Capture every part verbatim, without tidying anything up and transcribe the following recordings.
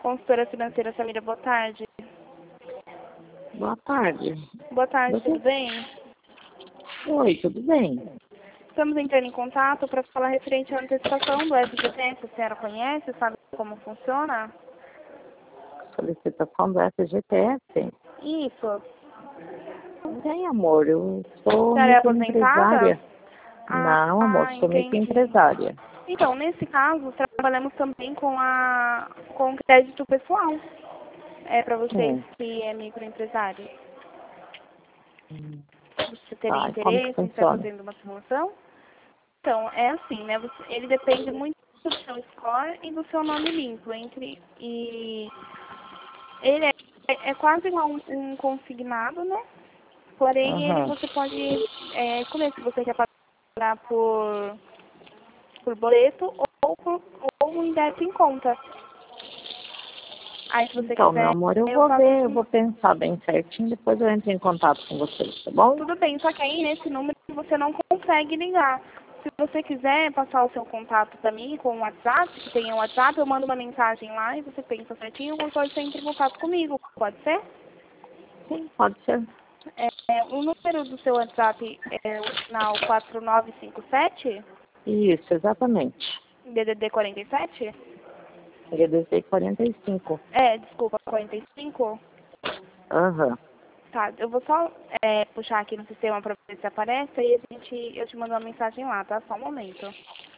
consultora financeira Samira, boa tarde. Boa tarde. Boa tarde, Você... tudo bem? Oi, tudo bem? Estamos entrando em contato para falar referente à antecipação do F G T S. A senhora conhece, sabe como funciona? Solicitação do F G T S? Isso. Bem, amor, eu sou A senhora é microempresária. aposentada? Não, amor, Ah, sou entendi. microempresária. Então, nesse caso, trabalhamos também com a com o crédito pessoal. É para vocês Hum. que é microempresário. Hum. Você teria Tá, e como que interesse em estar funciona? fazendo uma promoção? Então, é assim, né? Você, ele depende muito do seu score e do seu nome limpo. Entre, e ele é, é quase igual um, um consignado, né? Porém, ele Uhum. você pode é, escolher se você quer pagar por, por boleto ou, por, ou em débito em conta. Aí, se você Então, meu quiser, amor, eu eu vou faço ver, eu assim. vou pensar bem certinho, depois eu entro em contato com vocês, tá bom? Tudo bem, só que aí nesse número você não consegue ligar. Se você quiser passar o seu contato para mim com o WhatsApp, que tem o WhatsApp, eu mando uma mensagem lá e você pensa certinho, ou pode ser entre em contato comigo, pode ser? Sim, pode ser. É, é, o número do seu WhatsApp é o final quatro nove cinco sete, Isso, exatamente. D D D quarenta e sete? G D C quarenta e cinco. É, desculpa, quarenta e cinco? Aham. Tá, eu vou só é, puxar aqui no sistema para ver se aparece e a gente, eu te mando uma mensagem lá, tá? Só um momento.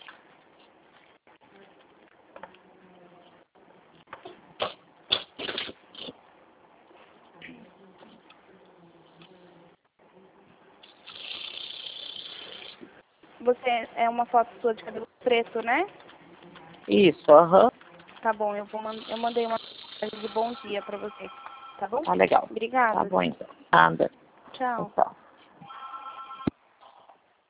Você é uma foto sua de cabelo preto, né? Isso, aham. Tá bom, eu, vou man eu mandei uma mensagem de bom dia pra você, tá bom? Tá legal. Tá Obrigada. bom, então. Nada. Tchau. Tchau.